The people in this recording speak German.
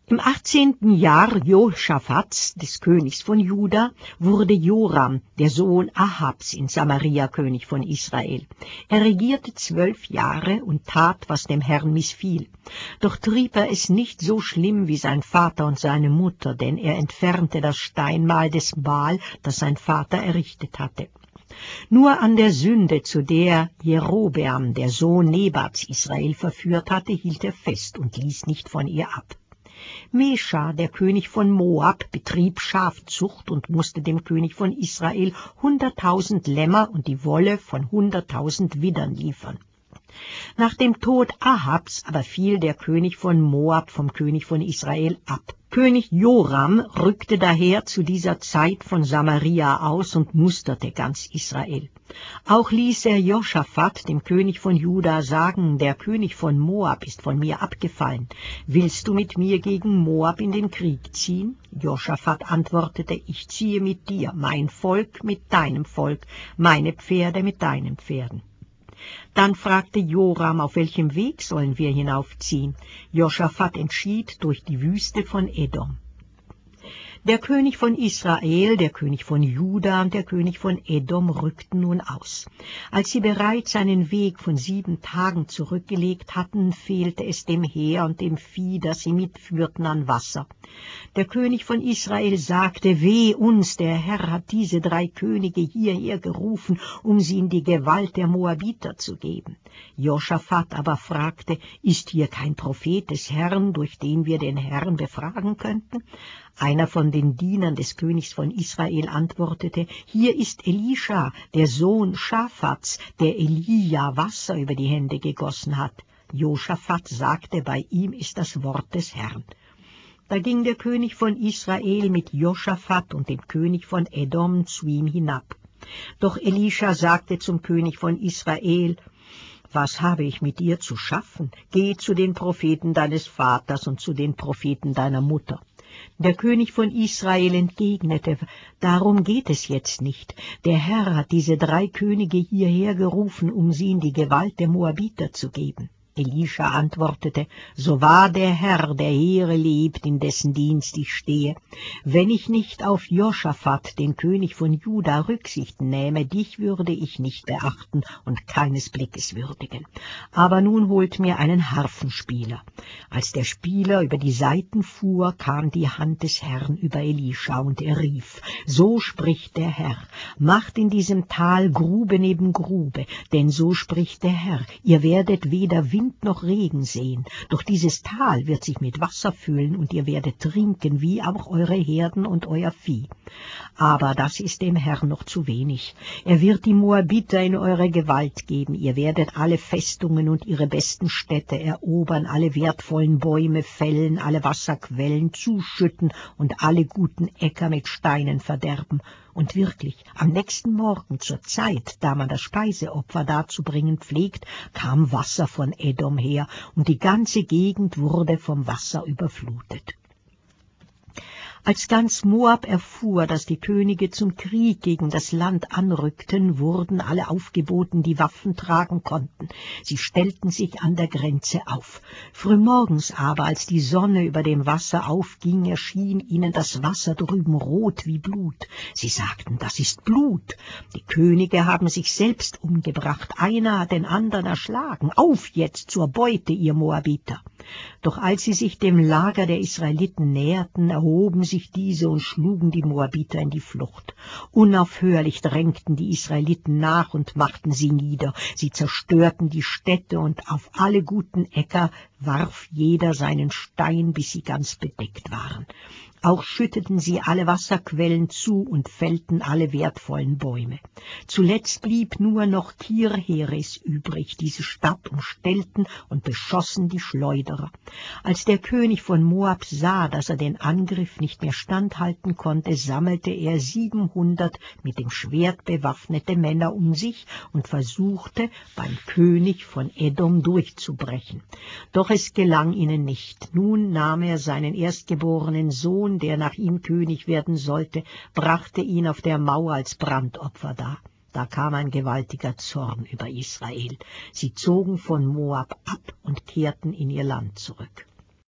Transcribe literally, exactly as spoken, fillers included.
Im achtzehnten Jahr Joschafats, des Königs von Juda, wurde Joram, der Sohn Ahabs, in Samaria König von Israel. Er regierte zwölf Jahre und tat, was dem Herrn missfiel. Doch trieb er es nicht so schlimm wie sein Vater und seine Mutter, denn er entfernte das Steinmal des Baal, das sein Vater errichtet hatte. Nur an der Sünde, zu der Jerobeam, der Sohn Nebats, Israel verführt hatte, hielt er fest und ließ nicht von ihr ab. Mesha, der König von Moab, betrieb Schafzucht und musste dem König von Israel hunderttausend Lämmer und die Wolle von hunderttausend Widdern liefern. Nach dem Tod Ahabs aber fiel der König von Moab vom König von Israel ab. König Joram rückte daher zu dieser Zeit von Samaria aus und musterte ganz Israel. Auch ließ er Joschafat, dem König von Juda, sagen, der König von Moab ist von mir abgefallen. Willst du mit mir gegen Moab in den Krieg ziehen? Joschafat antwortete, ich ziehe mit dir, mein Volk mit deinem Volk, meine Pferde mit deinen Pferden. Dann fragte Joram, auf welchem Weg sollen wir hinaufziehen? Joschafat entschied, durch die Wüste von Edom. Der König von Israel, der König von Juda und der König von Edom rückten nun aus. Als sie bereits einen Weg von sieben Tagen zurückgelegt hatten, fehlte es dem Heer und dem Vieh, das sie mitführten, an Wasser. Der König von Israel sagte, weh uns, der Herr hat diese drei Könige hierher gerufen, um sie in die Gewalt der Moabiter zu geben. Joschafat aber fragte, ist hier kein Prophet des Herrn, durch den wir den Herrn befragen könnten? Einer von den Dienern des Königs von Israel antwortete, hier ist Elisha, der Sohn Schafats, der Elija Wasser über die Hände gegossen hat. Joschafat sagte, bei ihm ist das Wort des Herrn. Da ging der König von Israel mit Joschafat und dem König von Edom zu ihm hinab. Doch Elisha sagte zum König von Israel, was habe ich mit dir zu schaffen? Geh zu den Propheten deines Vaters und zu den Propheten deiner Mutter. Der König von Israel entgegnete, darum geht es jetzt nicht. Der Herr hat diese drei Könige hierher gerufen, um sie in die Gewalt der Moabiter zu geben. Elisha antwortete, so wahr der Herr, der Heere lebt, in dessen Dienst ich stehe, wenn ich nicht auf Joschafat, den König von Juda, Rücksicht nähme, dich würde ich nicht beachten und keines Blickes würdigen. Aber nun holt mir einen Harfenspieler. Als der Spieler über die Saiten fuhr, kam die Hand des Herrn über Elisha, und er rief, so spricht der Herr, macht in diesem Tal Grube neben Grube, denn so spricht der Herr, ihr werdet weder Wind noch Regen sehen, doch dieses Tal wird sich mit Wasser füllen, und ihr werdet trinken, wie auch eure Herden und euer Vieh. Aber das ist dem Herrn noch zu wenig. Er wird die Moabiter in eure Gewalt geben, ihr werdet alle Festungen und ihre besten Städte erobern, alle wertvollen Bäume fällen, alle Wasserquellen zuschütten und alle guten Äcker mit Steinen verderben. Und wirklich, am nächsten Morgen zur Zeit, da man das Speiseopfer darzubringen pflegt, kam Wasser von Edom her, und die ganze Gegend wurde vom Wasser überflutet. Als ganz Moab erfuhr, dass die Könige zum Krieg gegen das Land anrückten, wurden alle aufgeboten, die Waffen tragen konnten. Sie stellten sich an der Grenze auf. Frühmorgens aber, als die Sonne über dem Wasser aufging, erschien ihnen das Wasser drüben rot wie Blut. Sie sagten, das ist Blut. Die Könige haben sich selbst umgebracht, einer hat den anderen erschlagen. Auf jetzt zur Beute, ihr Moabiter! Doch als sie sich dem Lager der Israeliten näherten, erhoben sich diese und schlugen die Moabiter in die Flucht. Unaufhörlich drängten die Israeliten nach und machten sie nieder. Sie zerstörten die Städte, und auf alle guten Äcker warf jeder seinen Stein, bis sie ganz bedeckt waren. Auch schütteten sie alle Wasserquellen zu und fällten alle wertvollen Bäume. Zuletzt blieb nur noch Kirheres übrig. Diese Stadt umstellten und beschossen die Schleuderer. Als der König von Moab sah, dass er den Angriff nicht mehr standhalten konnte, sammelte er siebenhundert mit dem Schwert bewaffnete Männer um sich und versuchte, beim König von Edom durchzubrechen. Doch es gelang ihnen nicht. Nun nahm er seinen erstgeborenen Sohn, der nach ihm König werden sollte, brachte ihn auf der Mauer als Brandopfer dar. Da kam ein gewaltiger Zorn über Israel. Sie zogen von Moab ab und kehrten in ihr Land zurück.